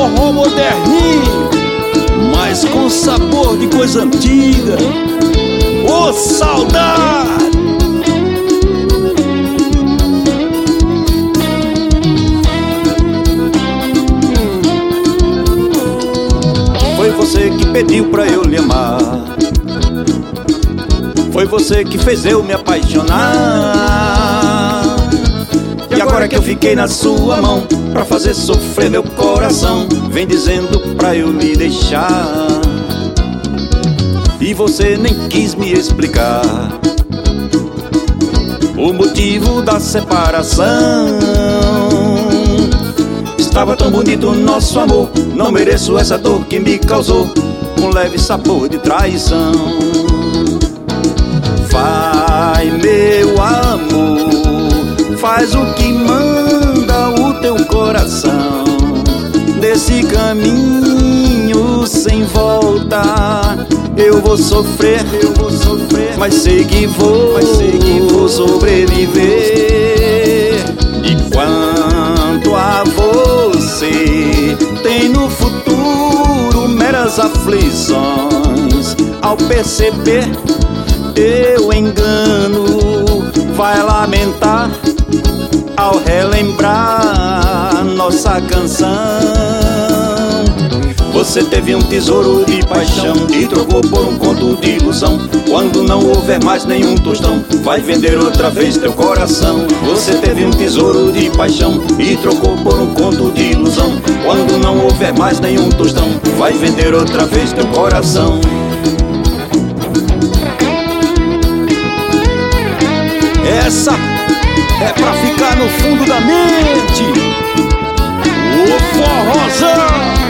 forró moderninho, mas com sabor de coisa antiga. Ô saudade! Foi você que pediu pra eu lhe amar, foi você que fez eu me apaixonar. E agora que eu fiquei na sua mão pra fazer sofrer meu coração, vem dizendo pra eu lhe deixar. E você nem quis me explicar o motivo da separação. Estava tão bonito o nosso amor, não mereço essa dor que me causou, com leve sabor de traição. Vai, meu amor, faz o que manda o teu coração, desse caminho sem volta. Eu vou sofrer, mas sei que vou sobreviver. E quanto a você, tem no futuro meras aflições. Ao perceber teu engano, vai lamentar ao relembrar nossa canção. Você teve um tesouro de paixão e trocou por um conto de ilusão. Quando não houver mais nenhum tostão, vai vender outra vez teu coração. Você teve um tesouro de paixão e trocou por um conto de ilusão. Quando não houver mais nenhum tostão, vai vender outra vez teu coração. Essa é pra ficar no fundo da mente. O forrozão.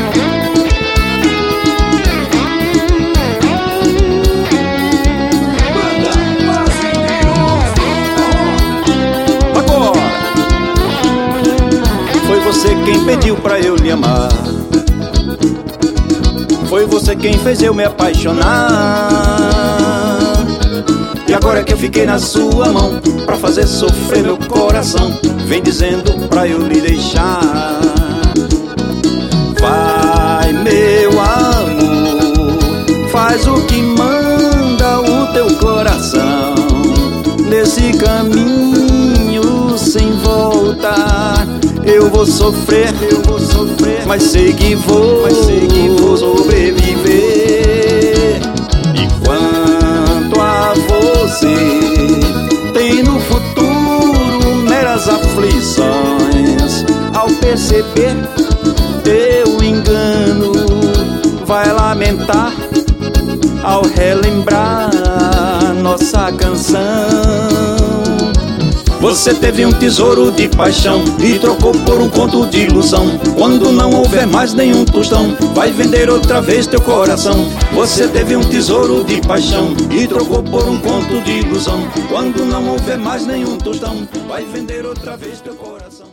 Agora foi você quem pediu pra eu lhe amar, foi você quem fez eu me apaixonar. E agora que eu fiquei na sua mão pra fazer sofrer meu coração, vem dizendo pra eu lhe deixar. Vai, meu amor, faz o que manda o teu coração, nesse caminho sem volta. Eu vou sofrer, mas sei que vou sobreviver. E quanto a você, tem no futuro meras aflições. Ao perceber teu engano, vai lamentar ao relembrar nossa canção. Você teve um tesouro de paixão e trocou por um conto de ilusão. Quando não houver mais nenhum tostão, vai vender outra vez teu coração. Você teve um tesouro de paixão e trocou por um conto de ilusão. Quando não houver mais nenhum tostão, vai vender outra vez teu coração.